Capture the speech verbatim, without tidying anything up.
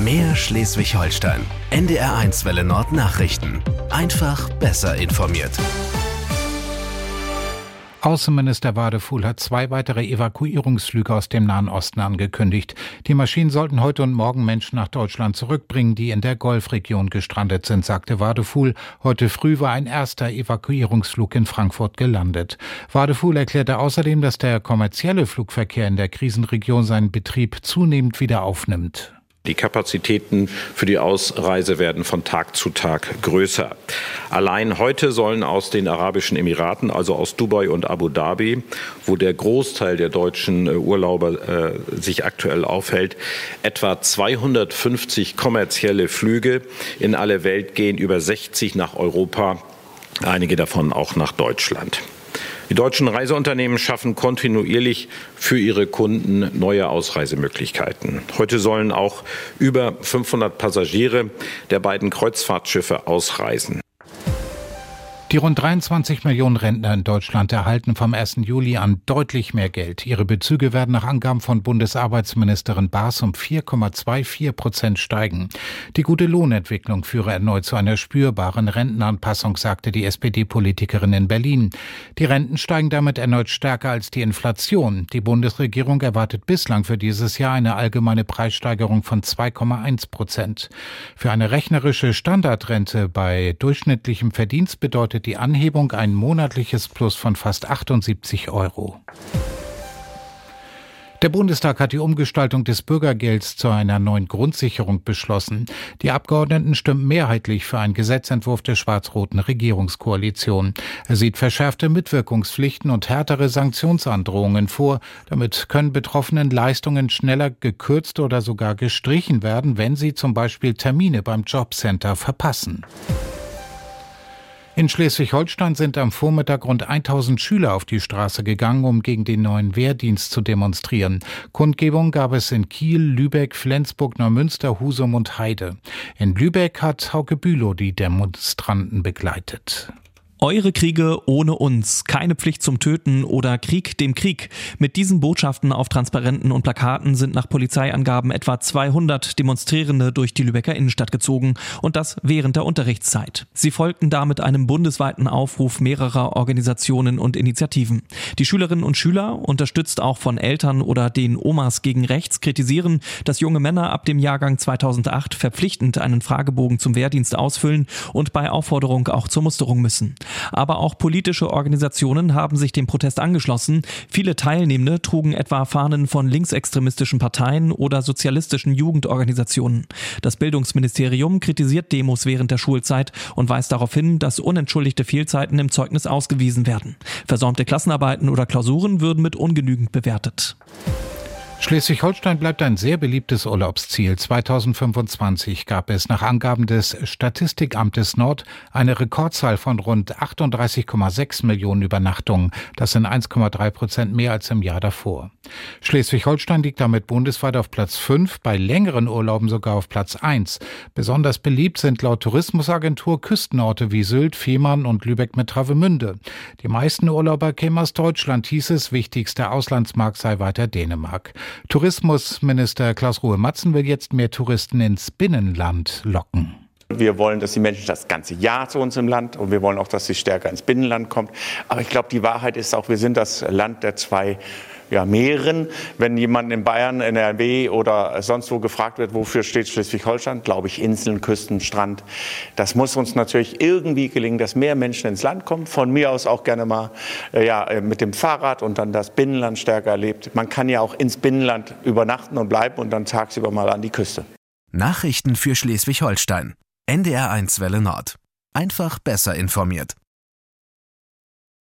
Mehr Schleswig-Holstein. N D R eins Welle Nord Nachrichten. Einfach besser informiert. Außenminister Wadefuhl hat zwei weitere Evakuierungsflüge aus dem Nahen Osten angekündigt. Die Maschinen sollten heute und morgen Menschen nach Deutschland zurückbringen, die in der Golfregion gestrandet sind, sagte Wadefuhl. Heute früh war ein erster Evakuierungsflug in Frankfurt gelandet. Wadefuhl erklärte außerdem, dass der kommerzielle Flugverkehr in der Krisenregion seinen Betrieb zunehmend wieder aufnimmt. Die Kapazitäten für die Ausreise werden von Tag zu Tag größer. Allein heute sollen aus den Arabischen Emiraten, also aus Dubai und Abu Dhabi, wo der Großteil der deutschen Urlauber äh, sich aktuell aufhält, etwa zweihundertfünfzig kommerzielle Flüge in alle Welt gehen, über sechzig nach Europa, einige davon auch nach Deutschland. Die deutschen Reiseunternehmen schaffen kontinuierlich für ihre Kunden neue Ausreisemöglichkeiten. Heute sollen auch über fünfhundert Passagiere der beiden Kreuzfahrtschiffe ausreisen. Die rund dreiundzwanzig Millionen Rentner in Deutschland erhalten vom ersten Juli an deutlich mehr Geld. Ihre Bezüge werden nach Angaben von Bundesarbeitsministerin Baas um vier Komma vierundzwanzig Prozent steigen. Die gute Lohnentwicklung führe erneut zu einer spürbaren Rentenanpassung, sagte die S P D-Politikerin in Berlin. Die Renten steigen damit erneut stärker als die Inflation. Die Bundesregierung erwartet bislang für dieses Jahr eine allgemeine Preissteigerung von zwei Komma eins Prozent. Für eine rechnerische Standardrente bei durchschnittlichem Verdienst bedeutet die Anhebung ein monatliches Plus von fast achtundsiebzig Euro. Der Bundestag hat die Umgestaltung des Bürgergelds zu einer neuen Grundsicherung beschlossen. Die Abgeordneten stimmen mehrheitlich für einen Gesetzentwurf der schwarz-roten Regierungskoalition. Er sieht verschärfte Mitwirkungspflichten und härtere Sanktionsandrohungen vor. Damit können Betroffenen Leistungen schneller gekürzt oder sogar gestrichen werden, wenn sie zum Beispiel Termine beim Jobcenter verpassen. In Schleswig-Holstein sind am Vormittag rund tausend Schüler auf die Straße gegangen, um gegen den neuen Wehrdienst zu demonstrieren. Kundgebung gab es in Kiel, Lübeck, Flensburg, Neumünster, Husum und Heide. In Lübeck hat Hauke Bülow die Demonstranten begleitet. Eure Kriege ohne uns, keine Pflicht zum Töten oder Krieg dem Krieg. Mit diesen Botschaften auf Transparenten und Plakaten sind nach Polizeiangaben etwa zweihundert Demonstrierende durch die Lübecker Innenstadt gezogen und das während der Unterrichtszeit. Sie folgten damit einem bundesweiten Aufruf mehrerer Organisationen und Initiativen. Die Schülerinnen und Schüler, unterstützt auch von Eltern oder den Omas gegen rechts, kritisieren, dass junge Männer ab dem Jahrgang zweitausendacht verpflichtend einen Fragebogen zum Wehrdienst ausfüllen und bei Aufforderung auch zur Musterung müssen. Aber auch politische Organisationen haben sich dem Protest angeschlossen. Viele Teilnehmende trugen etwa Fahnen von linksextremistischen Parteien oder sozialistischen Jugendorganisationen. Das Bildungsministerium kritisiert Demos während der Schulzeit und weist darauf hin, dass unentschuldigte Fehlzeiten im Zeugnis ausgewiesen werden. Versäumte Klassenarbeiten oder Klausuren würden mit ungenügend bewertet. Schleswig-Holstein bleibt ein sehr beliebtes Urlaubsziel. zweitausendfünfundzwanzig gab es nach Angaben des Statistikamtes Nord eine Rekordzahl von rund achtunddreißig Komma sechs Millionen Übernachtungen. Das sind eins Komma drei Prozent mehr als im Jahr davor. Schleswig-Holstein liegt damit bundesweit auf Platz fünf, bei längeren Urlauben sogar auf Platz eins. Besonders beliebt sind laut Tourismusagentur Küstenorte wie Sylt, Fehmarn und Lübeck mit Travemünde. Die meisten Urlauber kämen aus Deutschland, hieß es. Wichtigster Auslandsmarkt sei weiter Dänemark. Tourismusminister Klaus-Ruhe Matzen will jetzt mehr Touristen ins Binnenland locken. Wir wollen, dass die Menschen das ganze Jahr zu uns im Land und wir wollen auch, dass sie stärker ins Binnenland kommt. Aber ich glaube, die Wahrheit ist auch, wir sind das Land der zwei ja, Meeren. Wenn jemand in Bayern, in N R W oder sonst wo gefragt wird, wofür steht Schleswig-Holstein, glaube ich, Inseln, Küsten, Strand. Das muss uns natürlich irgendwie gelingen, dass mehr Menschen ins Land kommen. Von mir aus auch gerne mal ja, mit dem Fahrrad und dann das Binnenland stärker erlebt. Man kann ja auch ins Binnenland übernachten und bleiben und dann tagsüber mal an die Küste. Nachrichten für Schleswig-Holstein. N D R eins Welle Nord. Einfach besser informiert.